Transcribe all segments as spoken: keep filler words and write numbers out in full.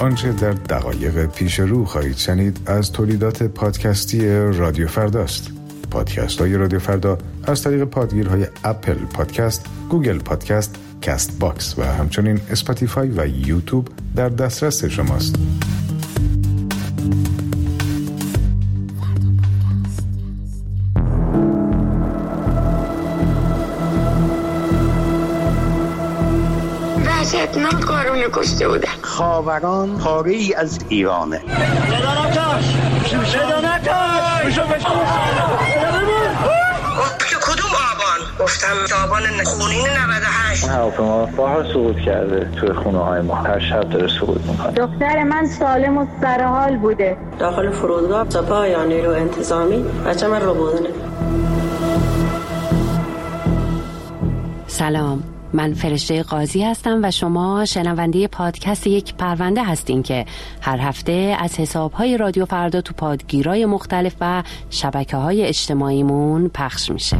آنچه در دقایق پیش رو خواهید شنید از تولیدات پادکستی رادیو فرداست. پادکست های رادیو فردا از طریق پادگیرهای اپل پادکست، گوگل پادکست، کست باکس و همچنین اسپاتیفای و یوتیوب در دسترس شماست. وحشتناک کارونه کشته بودن. خاوران پاره ای از ایرانه. بدانتاش بدانتاش که کدوم آبان؟ گفتم آبان خونین نود و هشت. هواپیما بارها سقوط کرده توی خونه های ما، هر شب داره سقوط میکنه. دختر من سالم و سرحال بوده. داخل فرودگاه سپاه یا نیرو انتظامی بچه من رو بودنه. سلام، من فرشته قاضی هستم و شما شنونده پادکست یک پرونده هستین که هر هفته از حسابهای رادیو فردا تو پادگیرای مختلف و شبکه‌های اجتماعیمون پخش میشه.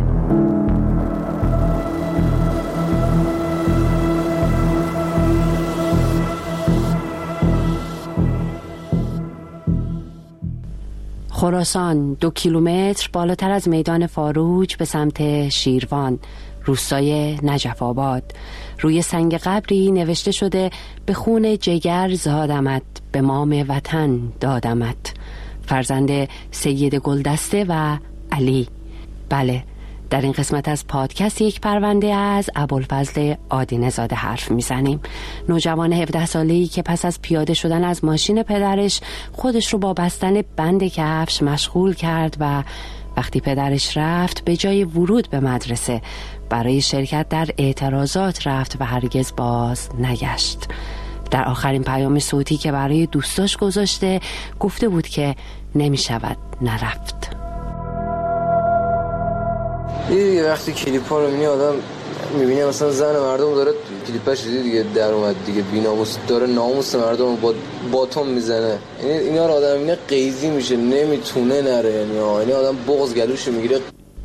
خراسان، دو کیلومتر بالاتر از میدان فاروج به سمت شیروان، روستای نجف آباد، روی سنگ قبری نوشته شده به خون جگر زادمت، به مام وطن دادمت. فرزند سید گلدسته و علی. بله، در این قسمت از پادکست یک پرونده از ابوالفضل آدینه زاده حرف میزنیم. نوجوان هفده ساله‌ای که پس از پیاده شدن از ماشین پدرش خودش رو با بستن بند کفش مشغول کرد و وقتی پدرش رفت به جای ورود به مدرسه برای شرکت در اعتراضات رفت و هرگز باز نگشت. در آخرین پیام صوتی که برای دوستاش گذاشته گفته بود که نمی شود نرفت. دیگه وقتی کلیپ ها رو میبینی آدم میبینی مثلا زن مردم داره کلیپش دیگه در اومد دیگه بی‌ناموس داره ناموس مردم با باتون میزنه. یعنی اینا رو آدم میبینه قیزی میشه، نمیتونه نره. یعنی یعنی آدم بغض گلوش میگیره.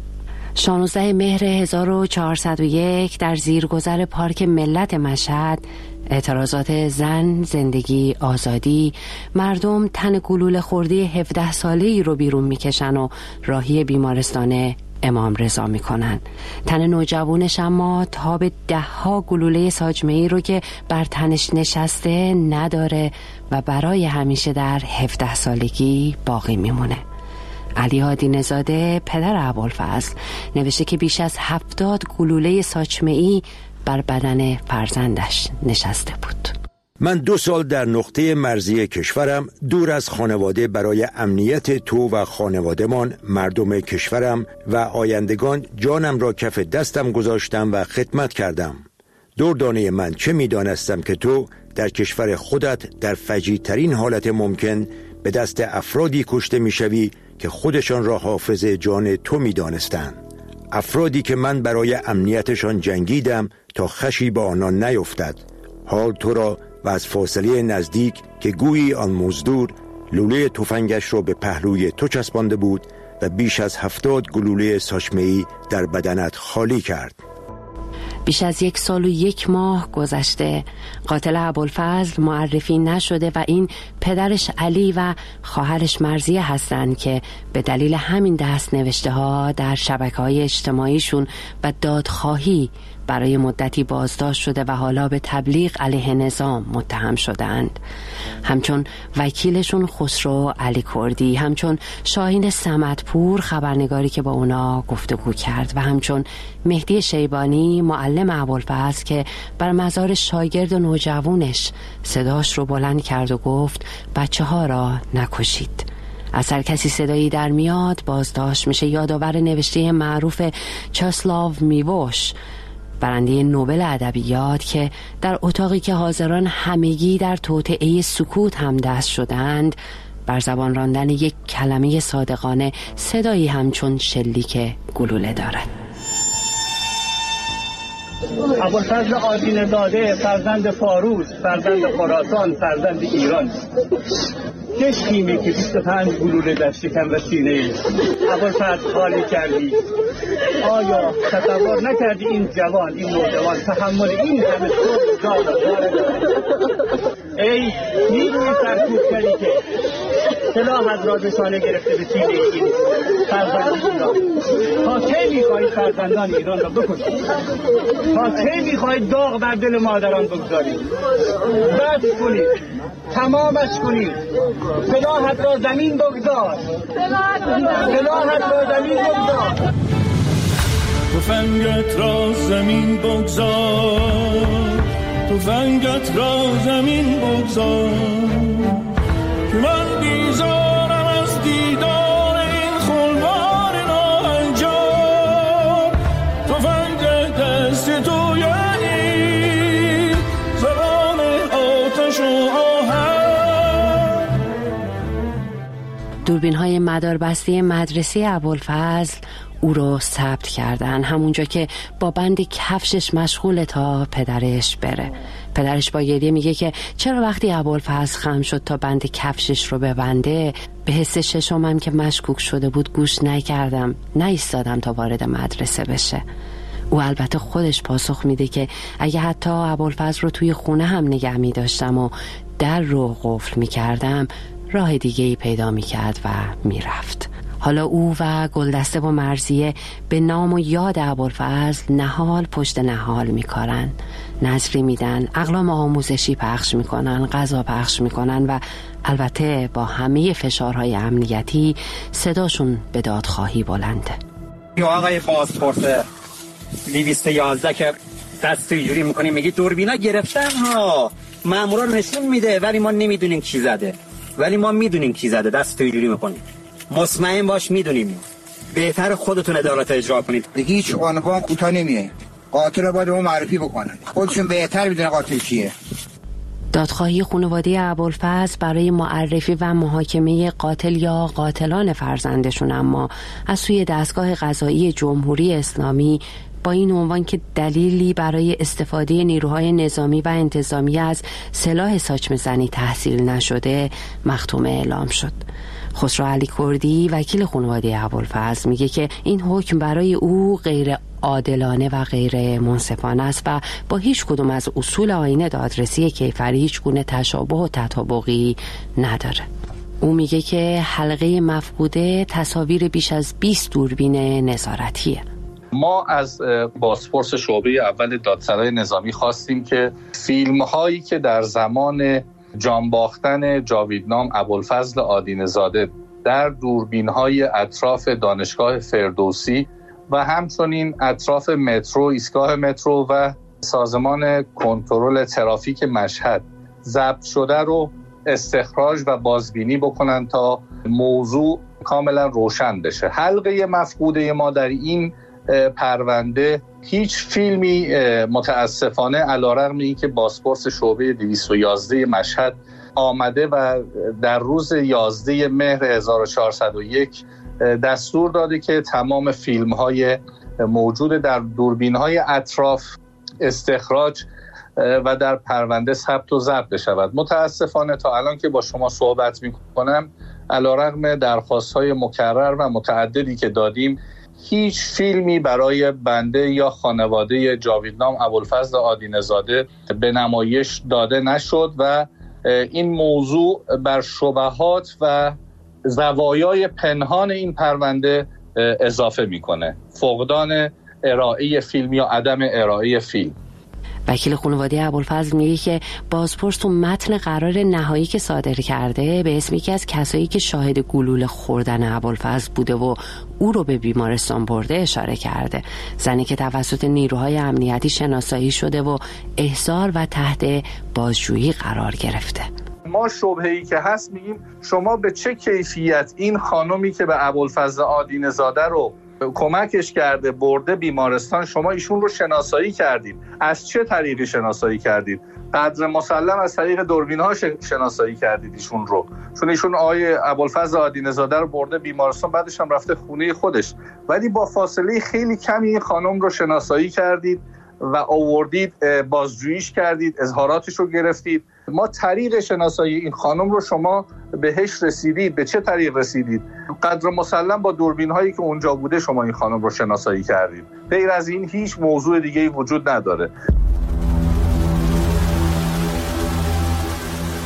شانزده مهر هزار و چهارصد و یک در زیرگذر پارک ملت مشهد، اعتراضات زن، زندگی، آزادی، مردم تن گلوله خورده هفده ساله‌ای رو بیرون میکشن و راهی بیمارستان امام رضا میکنن. تن نوجوانش اما تاب ده ها گلوله ساجمه‌ای رو که بر تنش نشسته نداره و برای همیشه در هفده سالگی باقی میمونه. علی آدینه زاده، پدر ابوالفضل، نوشته که بیش از هفتاد گلوله ساچمه‌ای بر بدن فرزندش نشسته بود. من دو سال در نقطه مرزی کشورم دور از خانواده برای امنیت تو و خانواده‌مان، مردم کشورم و آیندگان جانم را کف دستم گذاشتم و خدمت کردم. دردانه من چه می‌دانستم که تو در کشور خودت در فجیع‌ترین حالت ممکن به دست افرادی کشته می‌شوی که خودشان را حافظ جان تو می‌دانستند. افرادی که من برای امنیتشان جنگیدم تا خشی با آنان نیفتد. حال تو را و از فاصله نزدیک که گویی آن مزدور لوله تفنگش را به پهلوی تو چسبانده بود و بیش از هفتاد گلوله ساچمه‌ای در بدنت خالی کرد. بیش از یک سال و یک ماه گذشته. قاتل ابوالفضل معرفی نشده و این پدرش علی و خواهرش مرضیه هستند که به دلیل همین دست نوشته ها در شبکه‌های اجتماعیشون و دادخواهی برای مدتی بازداشت شده و حالا به تبلیغ علیه نظام متهم شدند. همچون وکیلشون خسرو علی کردی، همچون شاهین صمدپور خبرنگاری که با اونا گفتگو کرد و همچون مهدی شیبانی معلم ابوالفضل که بر مزار شاگرد و نوجوانش صداش رو بلند کرد و گفت بچه ها را نکشید. از هر کسی صدایی در میاد بازداشت میشه. یادآور نوشته معروف چاسلاو میوش، برنده نوبل ادبیات، که در اتاقی که حاضران همگی در توطئه سکوت هم دست شدند بر زبان راندن یک کلمه صادقانه صدایی همچون شلیک گلوله دارد. ابوالفضل آدینه زاده، فرزند فاروز، فرزند خراسان، فرزند ایران. چه شیمی که بیست و پنج گلوله در شکم و سینه ای ابوالفضل خالی کردی؟ آیا تصور نکردی این جوان، این نوجوان تحمل این همه صبح داره؟ ای نیروی سرکوبگری که سلاح از رازشانه گرفته به سینه این فرزند ایران، تا کی می‌خواهید فرزندان ایران را بکشید؟ تا کی می‌خواهید داغ بر دل مادران بگذارید؟ بس کنید، تمامش کنید. سلاحت را زمین بگذار، سلاحت را زمین بگذار، تفنگت را زمین بگذار، تفنگت را زمین بگذار، که من بیزارم از دیدار این خلوار ناهنجار. تفنگ دست تو یعنی زبان آتش و آهن. دوربین‌های مداربسته مدرسه ابوالفضل او رو ثبت کردن، همونجا که با بند کفشش مشغول تا پدرش بره. پدرش با گریه میگه که چرا وقتی ابوالفضل خم شد تا بند کفشش رو ببنده، به حس ششمم که مشکوک شده بود گوش نکردم، نایستادم تا وارد مدرسه بشه. او البته خودش پاسخ میده که اگه حتی ابوالفضل رو توی خونه هم نگه میداشتم و در رو قفل میکردم، راه دیگه ای پیدا میکرد و میرفت. حالا او و گلدسته و مرضیه به نام و یاد ابوالفضل نهال پشت نهال میکارن، نظری میدن، اقلام آموزشی پخش میکنن، غذا پخش میکنن و البته با همه فشارهای امنیتی صداشون به دادخواهی بلنده. یا آقای پاسپورت دویست و یازده که دستگیری میکنیم میگی دوربینا گرفتن ها، مامورا نشون میده ولی ما نمیدونیم کی زده، ولی ما میدونیم کی زده، دستگیری میکنیم، مطمئن باش میدونیم. بهتر خودتون عدالت اجرا کنید. دیگه هیچ عنوان کوتاه نمیاییم، قاتل رو باید اون معرفی بکنن، خودشون بهتر میدونن قاتل کیه. دادخواهی خانواده ابوالفضل برای معرفی و محاکمه قاتل یا قاتلان فرزندشون اما از سوی دستگاه قضایی جمهوری اسلامی با این عنوان که دلیلی برای استفاده نیروهای نظامی و انتظامی از سلاح ساچمه زنی تحصیل نشده مختوم اعلام شد. خسرو علی کردی وکیل خانواده ابوالفضل میگه که این حکم برای او غیر عادلانه و غیر منصفانه است و با هیچ کدوم از اصول آیین دادرسی کیفری هیچ گونه تشابه و تطابقی نداره. او میگه که حلقه مفقوده تصاویر بیش از بیست دوربین نظارتیه. ما از بازپرس شعبه اول دادسرای نظامی خواستیم که فیلم هایی که در زمان جانباختن جاویدنام ابوالفضل آدینه‌زاده در دوربین های اطراف دانشگاه فردوسی و همچنین اطراف مترو، ایستگاه مترو و سازمان کنترل ترافیک مشهد ضبط شده رو استخراج و بازبینی بکنن تا موضوع کاملا روشن بشه. حلقه مفقوده ما در این پرونده هیچ فیلمی متاسفانه علیرغم اینکه بازپرس شعبه دویست و یازده مشهد آمده و در روز یازده مهر هزار و چهارصد و یک دستور داده که تمام فیلم‌های موجود در دوربین‌های اطراف استخراج و در پرونده ثبت و ضبط بشود. متاسفانه تا الان که با شما صحبت می‌کنم علیرغم درخواست‌های مکرر و متعددی که دادیم هیچ فیلمی برای بنده یا خانواده جاویدنام ابوالفضل آدینه‌زاده به نمایش داده نشد و این موضوع بر شبهات و زوایای پنهان این پرونده اضافه میکنه، فقدان ارائه فیلم یا عدم ارائه فیلم. وکیل خانواده ابوالفضل میگه که بازپرس تو متن قرار نهایی که صادر کرده به اسم یکی از کسایی که شاهد گلوله خوردن ابوالفضل بوده و او رو به بیمارستان برده اشاره کرده. زنی که توسط نیروهای امنیتی شناسایی شده و احضار و تحت بازجویی قرار گرفته. ما شبهه‌ای که هست میگیم شما به چه کیفیت این خانمی که به ابوالفضل آدینه‌زاده رو کمکش کرده برده بیمارستان، شما ایشون رو شناسایی کردید؟ از چه طریقی شناسایی کردید؟ قدر مسلم از طریق دوربین ها شناسایی کردید ایشون رو، چون ایشون آقای ابوالفضل آدینه‌زاده رو برده بیمارستان، بعدش هم رفته خونه خودش، ولی با فاصله خیلی کمی این خانم رو شناسایی کردید و آوردید بازجوییش کردید، اظهاراتش رو گرفتید. ما طریق شناسایی این خانم رو شما بهش رسیدید، به چه طریق رسیدید؟ قدر مسلم با دوربین هایی که اونجا بوده شما این خانم رو شناسایی کردید. غیر از این هیچ موضوع دیگه‌ای وجود نداره.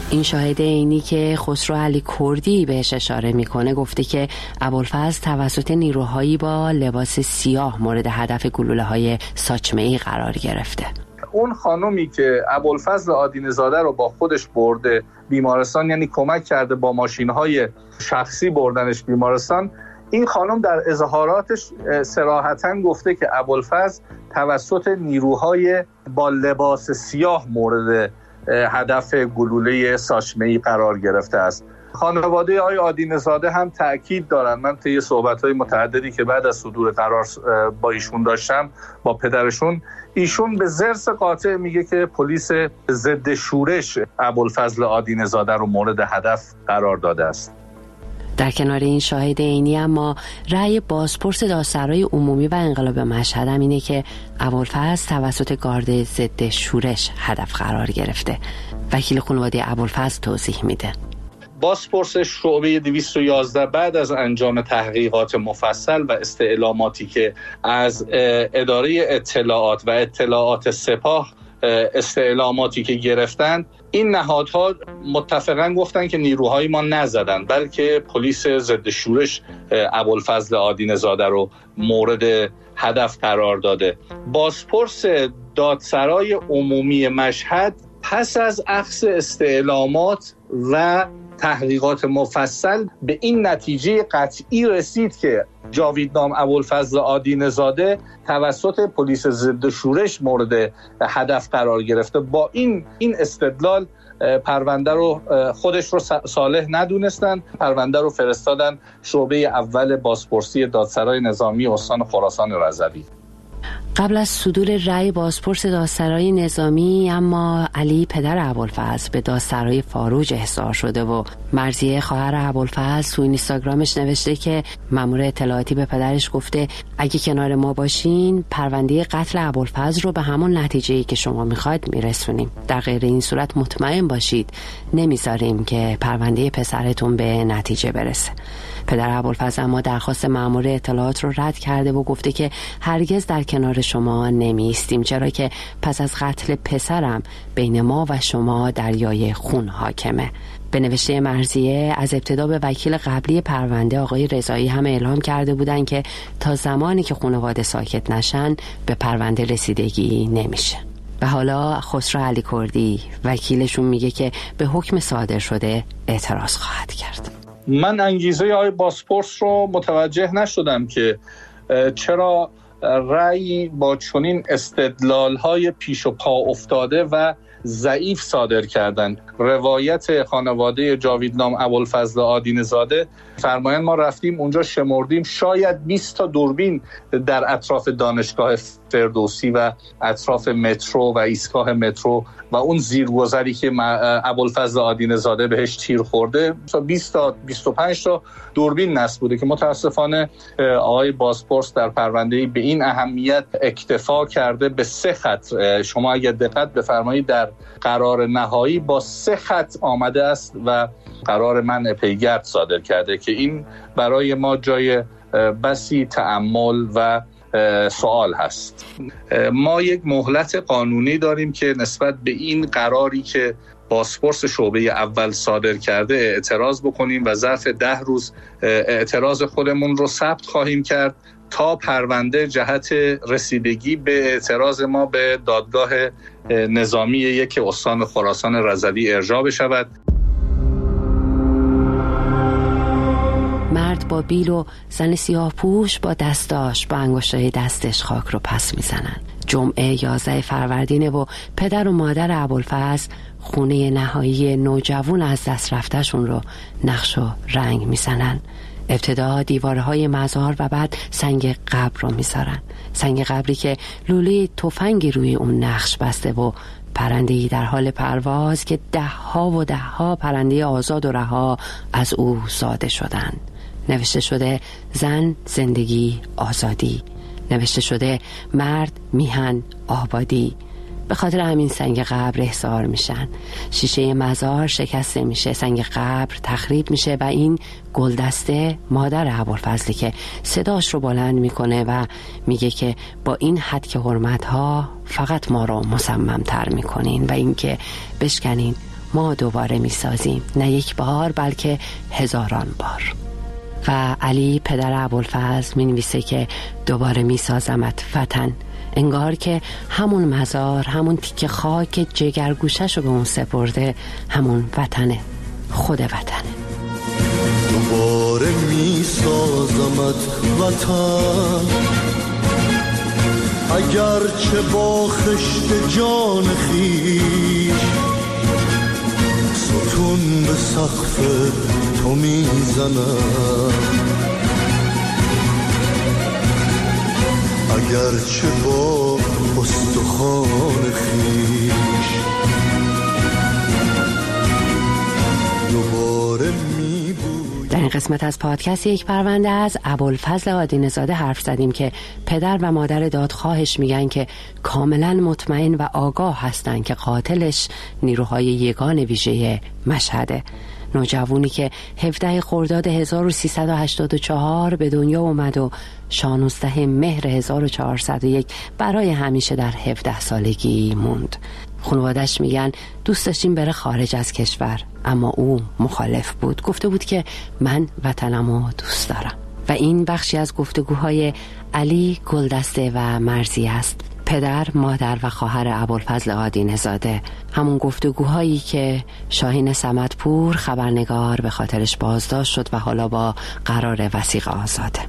این شاهد عینی که خسرو علی کردی بهش اشاره میکنه گفته که ابوالفضل توسط نیروهایی با لباس سیاه مورد هدف گلوله‌های ساچمه‌ای قرار گرفته. اون خانومی که ابوالفضل آدینه‌زاده رو با خودش برده بیمارستان، یعنی کمک کرده با ماشین‌های شخصی بردنش بیمارستان، این خانم در اظهاراتش صراحتاً گفته که ابوالفضل توسط نیروهای با لباس سیاه مورد هدف گلوله ساچمه‌ای قرار گرفته است. خانواده آقای آدینه‌زاده هم تأکید دارن، من طی صحبت‌های متعددی که بعد از صدور قرار با ایشون داشتم با پدرشون، ایشون به ضرس قاطع میگه که پلیس ضد شورش ابوالفضل آدینه‌زاده رو مورد هدف قرار داده است. در کنار این شاهد عینی اما رأی بازپرس دادسرای عمومی و انقلاب مشهد هم اینه که ابوالفضل توسط گارد ضد شورش هدف قرار گرفته. وکیل خانواده ابوالفضل توضیح میده. بازپرس شعبه دویست و یازده بعد از انجام تحقیقات مفصل و استعلاماتی که از اداره اطلاعات و اطلاعات سپاه استعلاماتی که گرفتند، این نهادها متفقاً گفتن که نیروهای ما نزدن، بلکه پلیس ضد شورش ابوالفضل آدینه‌زاده رو مورد هدف قرار داده. بازپرس دادسرای عمومی مشهد پس از اخذ استعلامات و تحقیقات مفصل به این نتیجه قطعی رسید که جاویدنام ابوالفضل آدینه‌زاده توسط پلیس ضد شورش مورد هدف قرار گرفته. با این این استدلال پرونده رو خودش رو صالح ندونستن، پرونده رو فرستادن شعبه اول بازپرسی دادسرای نظامی استان خراسان رضوی. قبل از صدور رأی بازپرس دادسرای نظامی اما علی پدر ابوالفضل به دادسرای فاروج احضار شده و مرضیه خواهر ابوالفضل تو اینستاگرامش نوشته که مأمور اطلاعاتی به پدرش گفته اگه کنار ما باشین پرونده قتل ابوالفضل رو به همون نتیجه‌ای که شما میخواید میرسونیم. در غیر این صورت مطمئن باشید نمیذاریم که پرونده پسرتون به نتیجه برسه. پدر ابوالفضل اما درخواست مأمور اطلاعات رو رد کرده و گفته که هرگز در کنار شما نمیستیم، چرا که پس از قتل پسرم بین ما و شما دریای خون حاکمه. به نوشته مرضیه از ابتدا به وکیل قبلی پرونده آقای رضایی هم اعلام کرده بودن که تا زمانی که خانواده ساکت نشن به پرونده رسیدگی نمیشه. و حالا خسرو علی کردی وکیلشون میگه که به حکم صادر شده اعتراض خواهد کرد. من انگیزه آقای بازپرس رو متوجه نشدم که چرا رأی با چنین استدلال‌های پیش و پا افتاده و ضعیف صادر کردن. روایت خانواده جاویدنام ابوالفضل آدینه‌زاده فرمایند ما رفتیم اونجا شمردیم شاید بیست تا دوربین در اطراف دانشگاه فردوسی و اطراف مترو و ایستگاه مترو و اون زیرگذری که ابوالفضل آدینه‌زاده بهش تیر خورده بیست تا بیست و پنج تا دوربین نصب بوده که متاسفانه آقای بازپرس در پرونده به این اهمیت اکتفا کرده به سه خط. شما اگر دقت بفرمایید در قرار نهایی با سه خط آمده است و قرار منع پیگرد صادر کرده که این برای ما جای بسی تأمل و سوال هست. ما یک مهلت قانونی داریم که نسبت به این قراری که بازپرس شعبه اول صادر کرده اعتراض بکنیم و ظرف ده روز اعتراض خودمون رو ثبت خواهیم کرد تا پرونده جهت رسیدگی به اعتراض ما به دادگاه نظامی یک استان خراسان رضوی ارجاع بشود. مرد با بیل و زن سیاه پوش با دستاش با انگشتای دستش خاک رو پس میزنن. جمعه یازده فروردینه و پدر و مادر ابوالفضل خونه نهایی نوجوان از دست رفتهشون رو نقش و رنگ میزنن. ابتدا دیوارهای مزار و بعد سنگ قبر رو میذارن. سنگ قبری که لوله تفنگی روی اون نقش بسته و پرنده‌ای در حال پرواز که ده ها و ده ها پرنده آزاد و رها از او زاده شدن. نوشته شده زن زندگی آزادی، نوشته شده مرد میهن آبادی. به خاطر همین سنگ قبر احضار میشن، شیشه مزار شکسته میشه، سنگ قبر تخریب میشه و این گلدسته مادر ابوالفضلی که صداش رو بلند میکنه و میگه که با این حد که حرمت ها فقط ما رو مصمم تر میکنین و اینکه بشکنین ما دوباره می سازیم، نه یک بار بلکه هزاران بار. و علی پدر ابوالفضل می نویسه که دوباره می سازمت وطن، انگار که همون مزار، همون تیکه خاک جگرگوشش رو به اون سپرده همون وطنه، خود وطنه. دوباره می سازمت وطن، اگرچه با خشت جان خیش ستون به سقف تو می زنم، اگرچه با استخوان خیش دوباره می بود. در این قسمت از پادکست یک پرونده از ابوالفضل آدینه‌زاده حرف زدیم که پدر و مادر دادخواهش میگن که کاملا مطمئن و آگاه هستن که قاتلش نیروهای یگان ویژه مشهده. نوجوانی که هفدهم خرداد هزار و سیصد و هشتاد و چهار به دنیا اومد و شانزدهم مهر هزار و چهارصد و یک برای همیشه در هفده سالگی موند. خانواده‌اش میگن دوست داشتیم بره خارج از کشور، اما او مخالف بود. گفته بود که من وطنمو دوست دارم. و این بخشی از گفتگوهای علی گلدسته و مرزی است، پدر، مادر و خواهر ابوالفضل آدینه‌زاده. همون گفتگوهایی که شاهین صمدپور خبرنگار به خاطرش بازداشت شد و حالا با قرار وثیقه آزاده.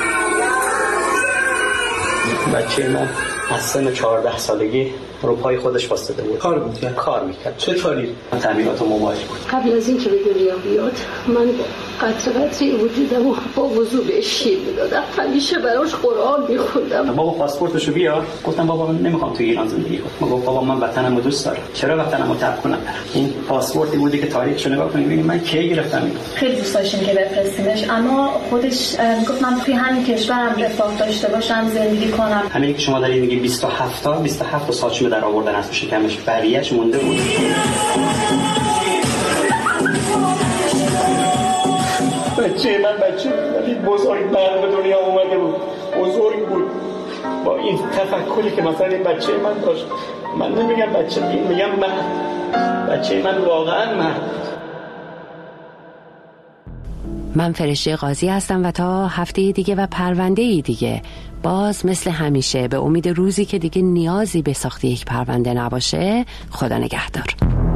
بچه من از سن چهارده سالگی رو پای خودش واسطه بود. کار میکرد؟ کار میکرد. چه کاری؟ تعمیرات موبایل بود. قبل از این که به دنیا بیاد من قطره قطره وجودم و با وضوع بهش شیر میدادم، همیشه براش قرآن میخوندم. بابا پاسپورتشو بیار. گفتم بابا من نمیخوام تو ایران زندگی کنم. گفت بابا من وطنمو دوست دارم. چرا وطنمو ترک کنم؟ این پاسپورتی بودی که تاریخشو نگاه کنیم ببینیم من کی گرفتم اینو. خیلی دوست داشتیم که بفرستیمش، اما خودش گفت من توی همین کشورم رفاه داشته باشم، زندگی کنم. همین که شما دارید میگی بیست و هفت تا بیست و هفت تا سالشو در آوردن از شکمش، بقیه‌اش مونده بود. بچه من بچه ولی بزرگ من به دنیا اومده بود، بزرگ بود با این تفکری که مثلا این بچه من داشت. من نمیگم بچه، میگم من بچه من واقعا من من فرشته قاضی هستم و تا هفته دیگه و پرونده دیگه باز مثل همیشه به امید روزی که دیگه نیازی به ساخت یک پرونده نباشه، خدا نگهدار.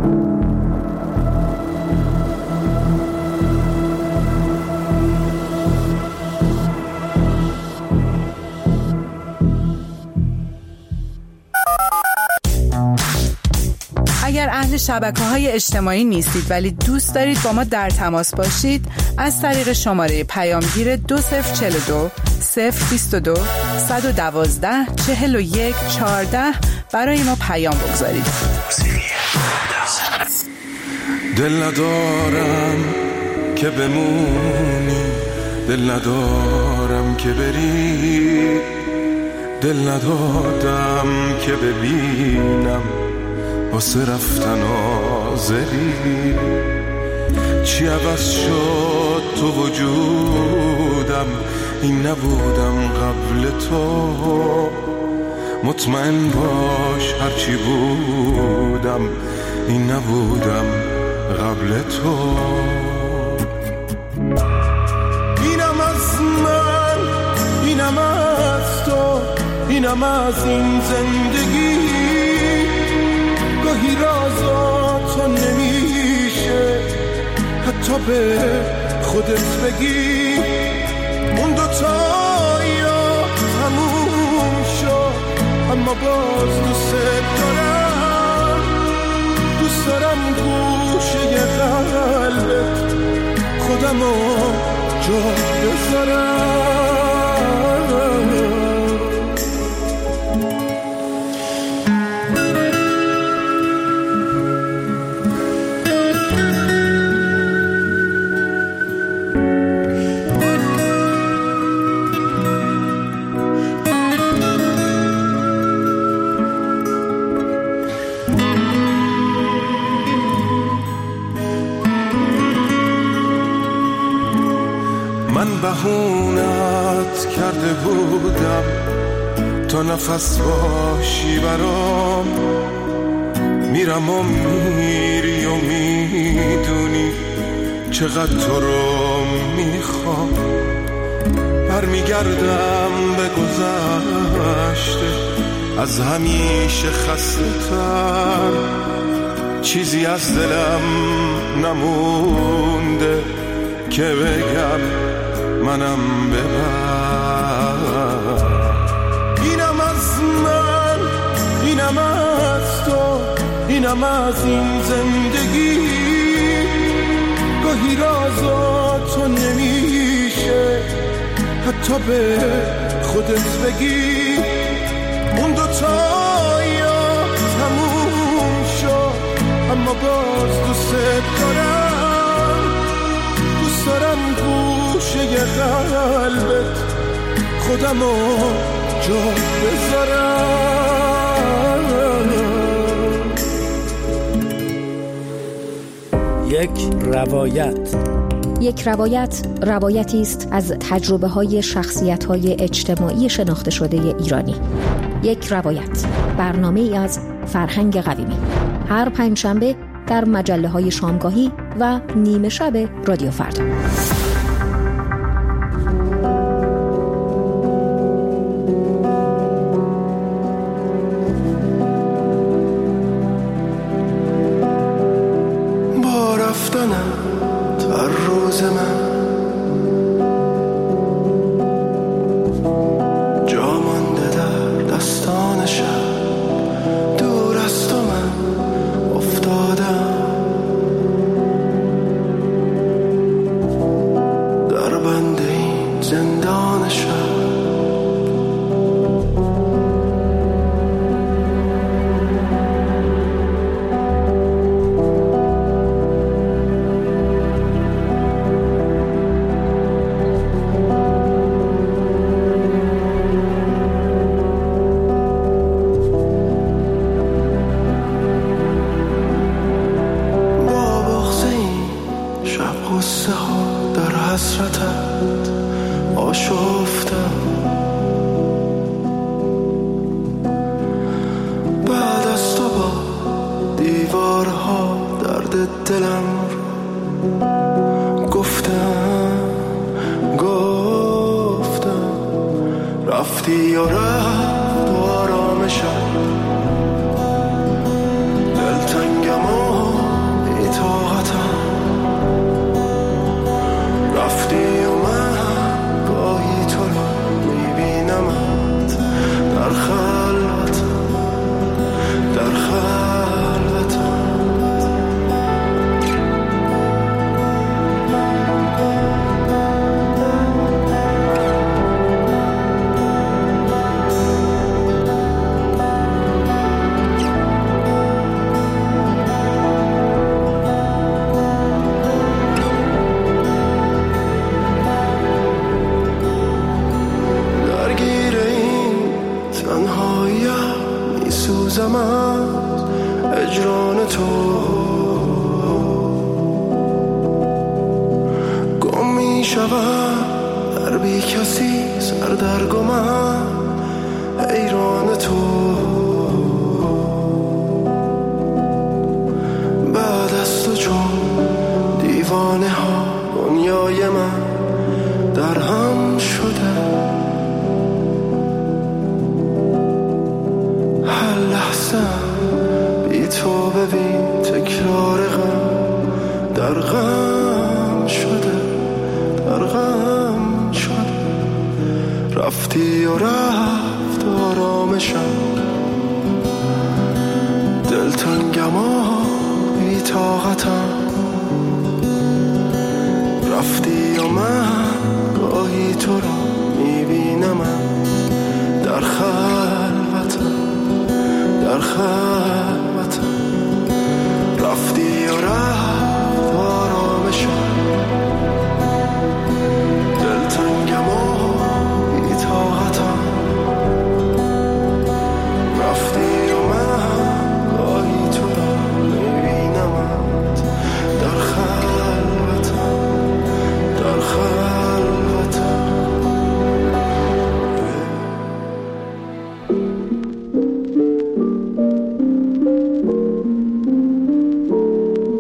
اگر اهل شبکه‌های اجتماعی نیستید ولی دوست دارید با ما در تماس باشید، از طریق شماره پیامگیر دو صفر چهل و دو صفر بیست و دو صد و دوازده چهل و یک چهارده برای ما پیام بگذارید. دل ندارم که بمونی، دل ندارم که بری، دل ندادم که ببینم واسه رفتن آزری. چی عوض شد تو وجودم، این نبودم قبل تو. مطمئن باش هرچی بودم، این نبودم قبل تو. اینم از من، اینم از تو، اینم از این زندگی. گاهی رازاتو نمیشه حتی به خودت بگی. اون دوتایا تموم شد اما باز دوست دارم، دوست دارم گوشه قلبت خودمو جا بذارم. بهونت کرده بودم تا نفس باشی برام. میرم و میری و میدونی چقدر تو رو میخوام. برمیگردم به گذشته از همیشه خسته تر، چیزی از دلم نمونده که بگم منم ببر. اینم از من، اینم از تو، اینم از این زندگی. گاهی رازا تو نمیشه حتی به خودت بگی. اون دوتا یا تموم شد اما باز دوست دارم. دوست دارم گوشه قلبت خودمو جا بذارم. یک روایت. یک روایت روایتی است از تجربه های شخصیت های اجتماعی شناخته شده ایرانی. یک روایت، برنامه ای از فرهنگ قویمی، هر پنجشنبه در مجله های شامگاهی و نیمه شب رادیو فردا. با رفتنم هر روز من جا مانده در دستان شب. دور از تو من افتادم در بند این زندان شب. رفتی و رفت آرامشم، دلتنگم و بی طاقتم. رفتی و من گاهی تو را میبینم در خلوتم، در خلوتم. رفتی و رفت آرامشم، دلتنگم و بی طاقتم. رفتی و من گاهی تو را میبینم در خلوتم، در خلوتم.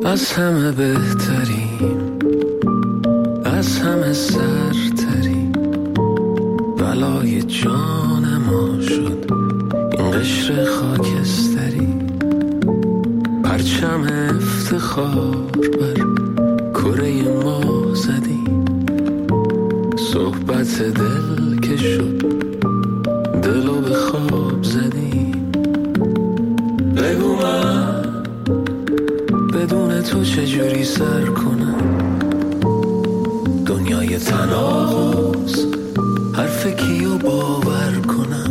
از همه بهتریم، از همه سرتریم، بلای جان ما شد این قشر خاکستری، پرچم افتخار بر کره ما زدیم، صحبت دل که شد دلو به خواب زدیم. بگو من بدون تو چجوری سر کنم دنیای تناقض، حرف کیو باور کنم،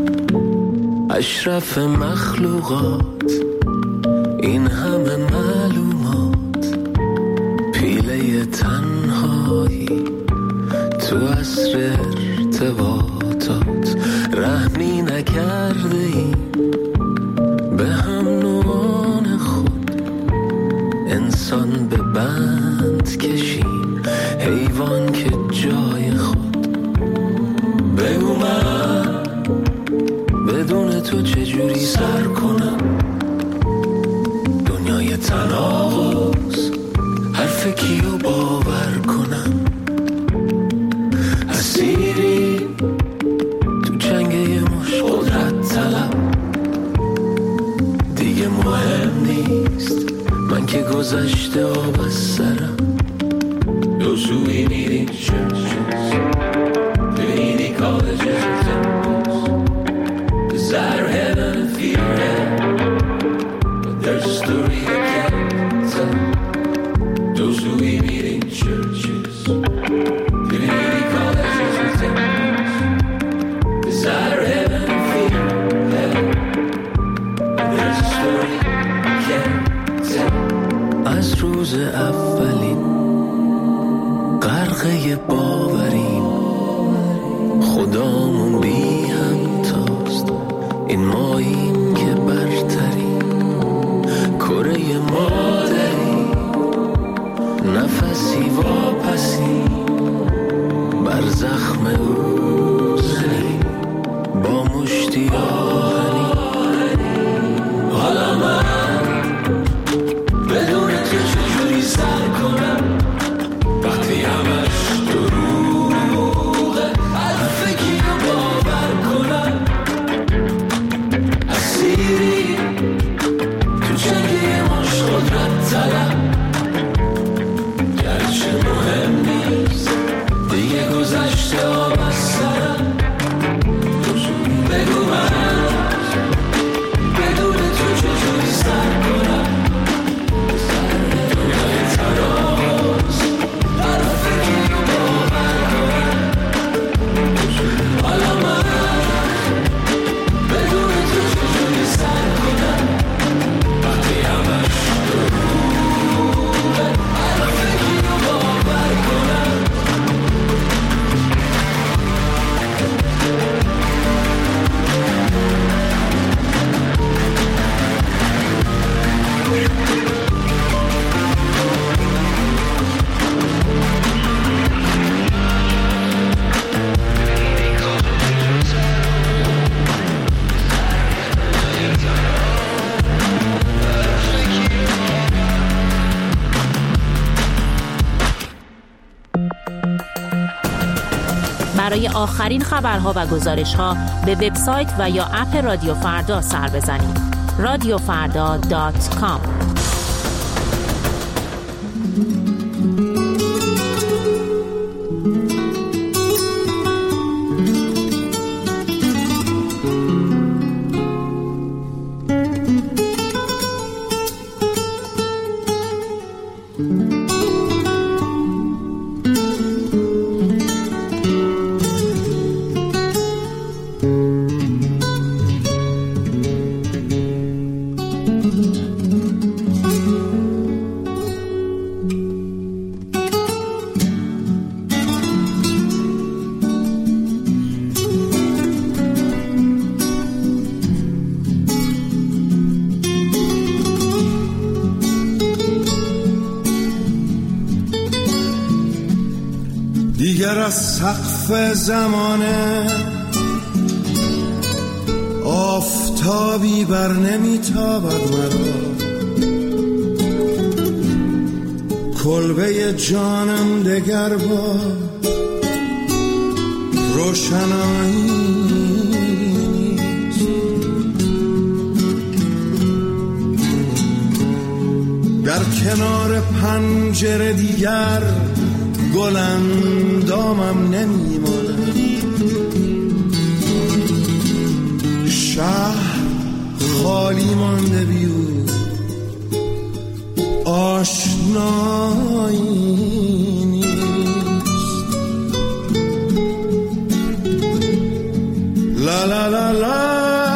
اشرف مخلوقات این همه معلومات، پیله تنهایی تو عصر ارتباطات، رحمی نکرده ایم به هم نوعان خود، انسان به بند کشیم حیوان که جای خود. بگو من بدون تو چجوری سر کنم دنیای تناقض، حرف کیو باور کنم، اسیری تو جنگ یه مش قدرت طلب، دیگه مهم نیست من که گذشته آب از سرم. Those who we need in churches, community colleges and temples, desire heaven and fear hell, but there's a story I can't tell. Those who we meet in churches, community colleges and temples, desire heaven and fear hell, but there's a story I can't tell. از روز اولین غرقه باوریم، خدامون بی همتاست، این ماییم که برتریم، کره مادری نفسی واپسی، بر زخم او زنیم با مشتی آهنی. حالا من بدون تو چجوری سر کنم وقتی همش دروغه، حرف کیو باور کنم، اسیری تو جنگ یه مش قدرت طلب، گرچه مهم نیست دیگه گذشته آب از سرم. بگو من بدون تو چجوری سر کنم دنیای تناقض، حرف کیو باور کنم. حالا من بدون تو چجوری سر کنم وقتی همش دروغه، حرف کیو باور کنم. برای آخرین خبرها و گزارش‌ها به وبسایت و یا اپ رادیو فردا سر بزنید. رادیو فردا دات کام. دیگر از سقف زمانه آفتابی بر نمیتابد مرا، کلبه جانم دگر با روشنایی نیست. در کنار پنجره دیگر گل اندامم نمیماند. شهر خالی مانده بیو آشنایی نیست. لا لا لا لا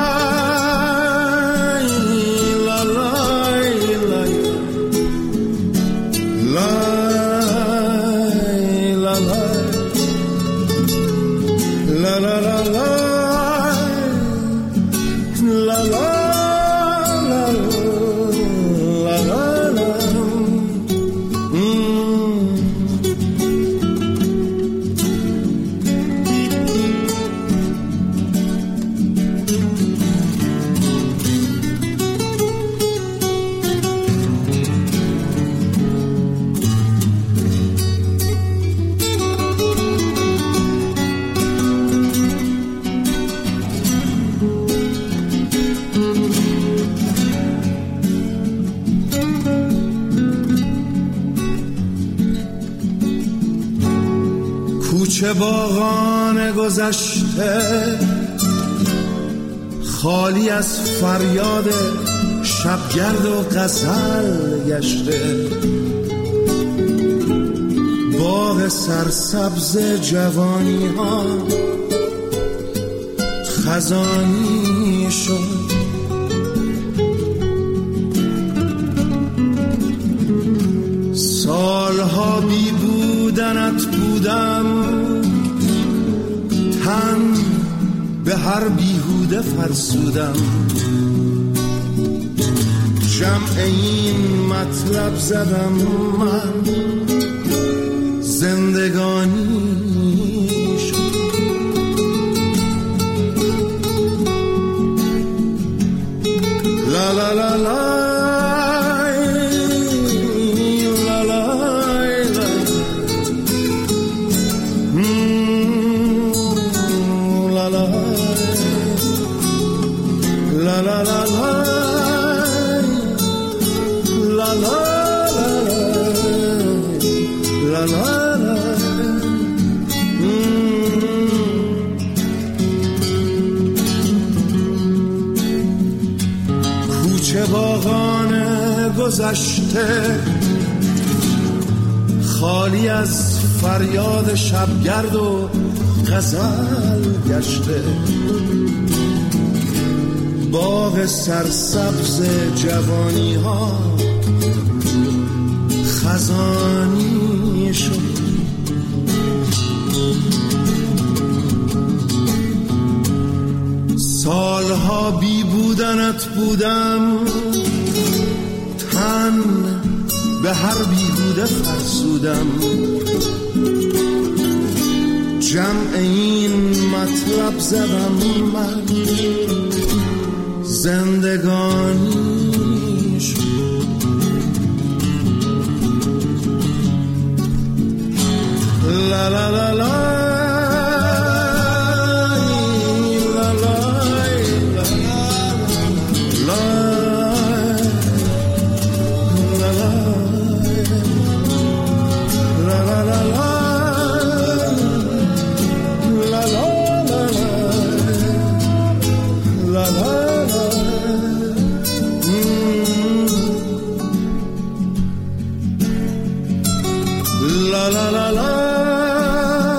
کوچه باغان گذشته خالی از فریاد شبگرد و غزل گشته. باغ سرسبز جوانی ها خزانی شد. سالها بی بودنت بودم، تن به هر بیهوده فرسودم. جمع این مطلب زدم من، زندگانی شد. لا لا لا لا گذشته خالی از فریاد شبگرد و غزل گشته. باغ سرسبز جوانی ها خزانی شد. سالها بی بودنت بودم، تن به هر بیهوده فرسودم. جمع این مطلب زدم من، زندگانی شد. لا لا لا لا la la la la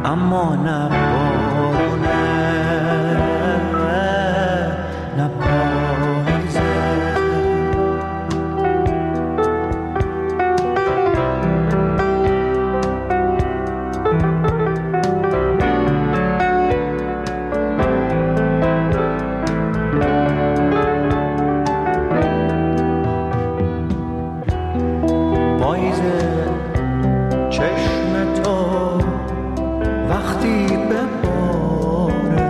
اما نه بارونه نه پاییزه. پاییزه چشم تو وقتی بباره،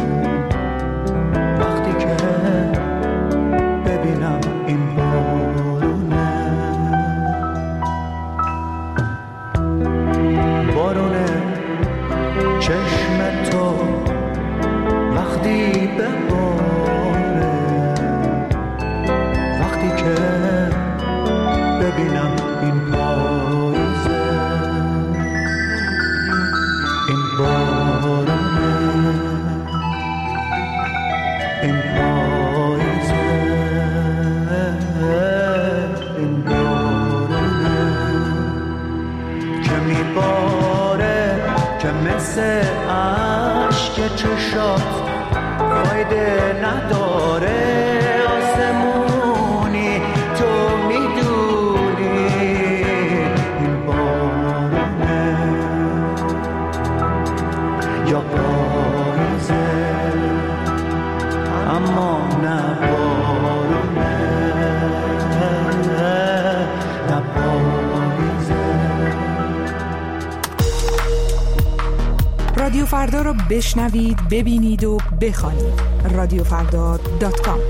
وقتی که ببینم این بارونه، بارونه چشم تو وقتی بباره، وقتی که ببینم این پاییزه، این بارونه، این پاییزه، این بارونه که میباره، که مثل عشق چشات فایده نداره. آسمونی تو میدونی این بارونه یا پاییزه، اما نه بارونه نه پاییزه. رادیو فردا رو بشنوید، ببینید و بخوانید. رادیو فردا دات کام.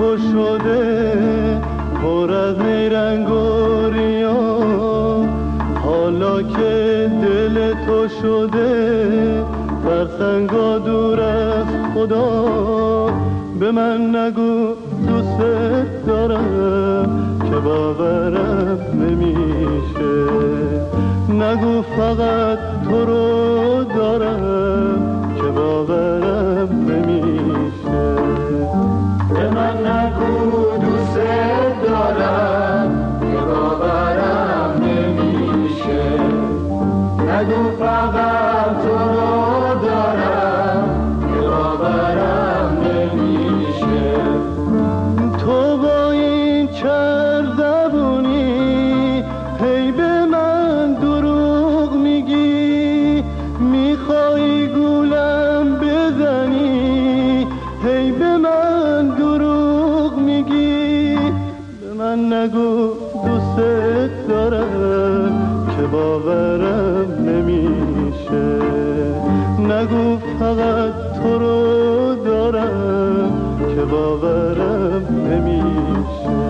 تو شده پر از نیرنگ و ریا، حالا که دل تو شده فرسنگا دور از خدا، به من نگو دوست دارم که باورم نمیشه، نگو فقط تو رو دارم که باورم نمیشه، به من نگو دوست دارم که باورم نمیشه، نگو فقط تو رو دارم که باورم نمیشه. تو با این چر زبونی هی به من دروغ میگی، میخوای گولم بزنی هی به من دروغ میگی، به من نگو دوست دارم که باورم نمیشه، نگو فقط تو رو دارم که باورم نمیشه.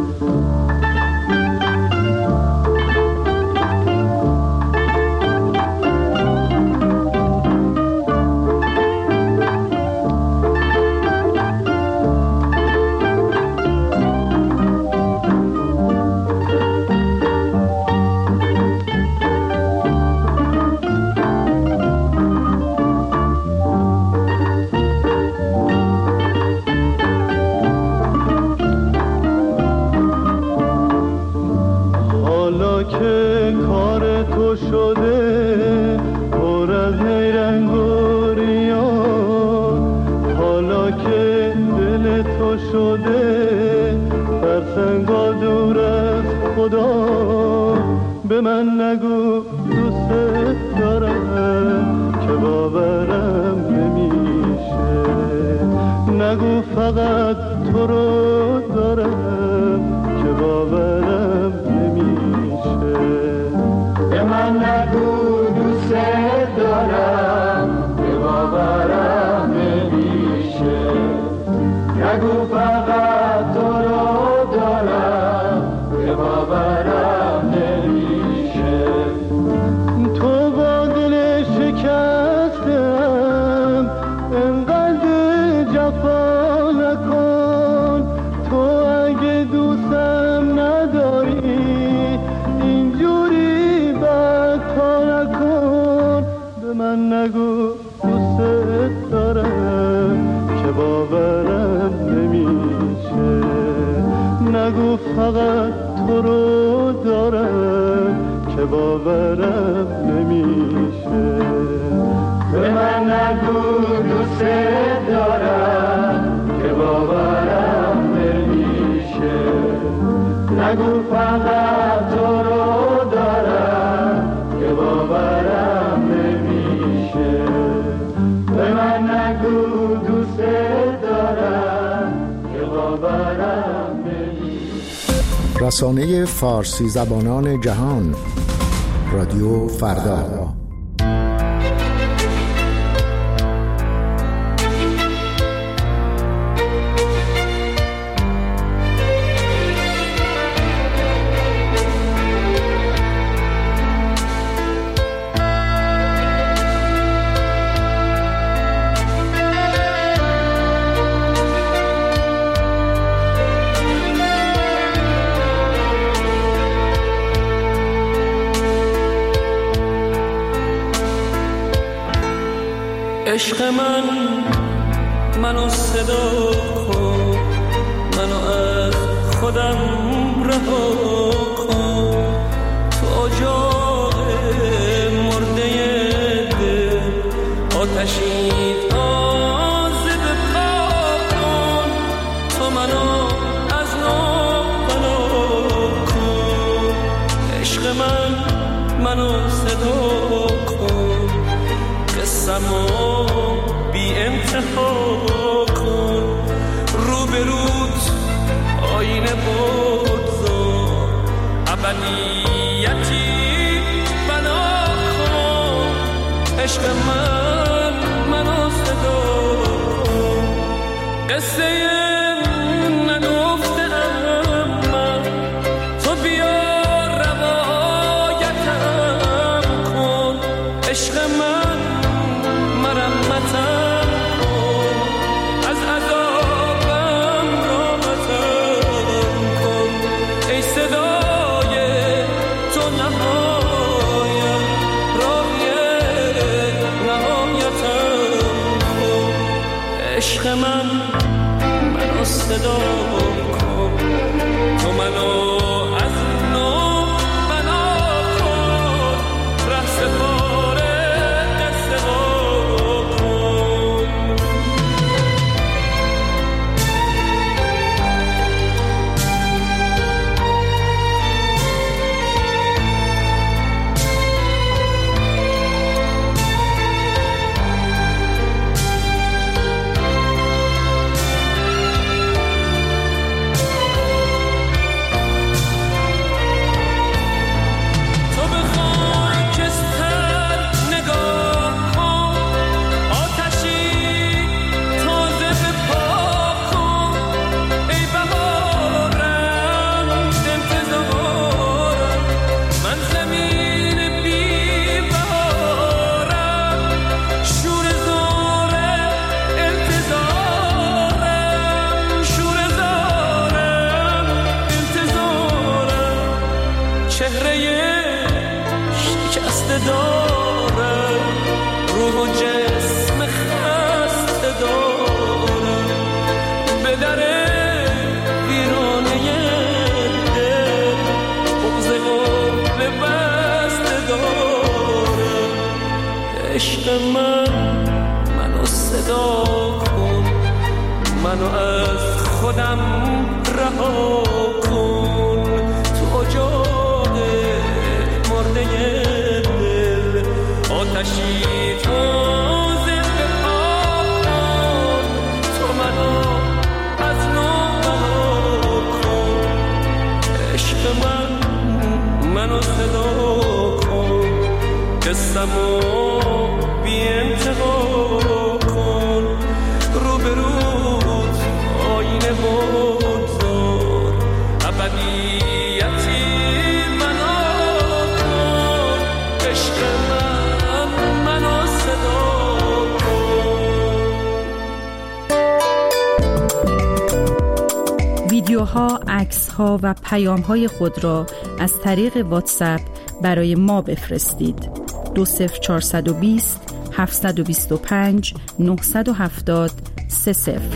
به من نگو دوست دارم که باورم نمیشه، نگو فقط تو رو دارم که باورم نمیشه، به من نگو دوست دارم که باورم نمیشه، نگو فقط تو رو دارم که باورم نمیشه. تو با دل شکستم انقدر جفا نکن، تو اگه دوستم نداری اینجوری بدکار نکن، به من نگو دوست دارم که باورم نمیشه، نگو فقط تو رو دارم که باورم نمیشه، به من نگو دوست دارم که باورم نمیشه، نگو فقط تو رو دارم که باورم نمیشه، به من نگو دوست دارم که باورم نمیشه. رسانه فارسی زبانان جهان، رادیو فردا. عشق من منو صدا کن، منو از خودم رها کن، تو اجاق مرده دل آتشی تازه بپا کن، تو منو از نو بنا کن. عشق من منو صدا کن، قصه‌مو بی انتها کن، رو به روت آینه بگذار، ابدیتی بنا کن. عشق من منو صدا کن، قصه صدا کن، تو منو از نو بنا کن، ره سپاره قصه کن. عشق من منو صدا کن، منو از خودم رها کن، تو اجاق مرده دل آتشی تازه بپا کن، تو منو از نو بنا کن. عشق من منو صدا کن، قصه‌مو بی انتها کن، رو به روت آینه بگذار، ابدیتی بنا کن. عشق من منو صدا کن. ویدیوها، عکس‌ها و پیام‌های خود را از طریق واتساپ برای ما بفرستید. دو صفر چهارصد و بیست هفتصد و بیست و پنج نهصد و هفتاد سه صفر.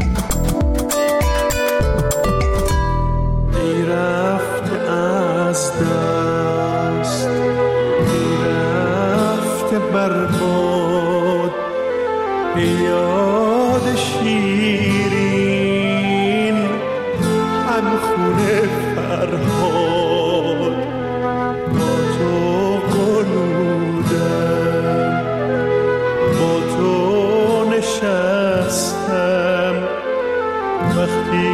ای رفت از دست، ای رفت برباد، ای یاد شیرین هم خونه فرهاد. با تو قلودم، با تو نشستم، وقتی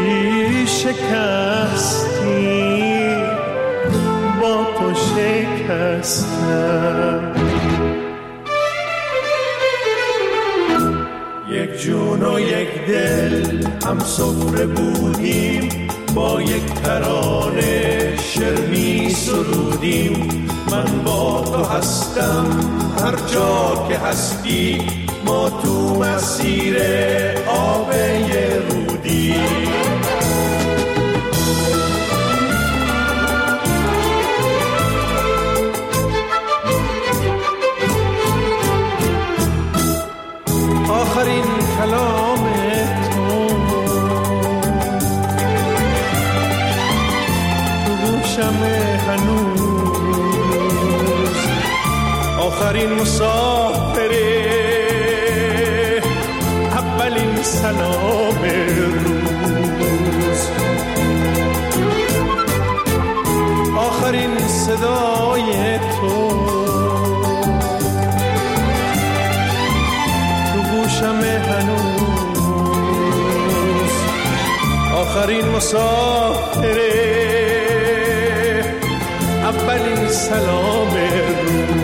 شکستی با تو شکستم. یک جون و یک دل هم سفره بودیم، با یک ترانه شعر می سرودیم. من با تو هستم هر جا که هستی، ما تو مسیر آب رودی. آخرین کلام تو تو گوشم هنوز، آخرین مسافره، اولین سلام روز، آخرین صدای تو تو گوشم هنوز، آخرین مسافره، اولین سلام روز.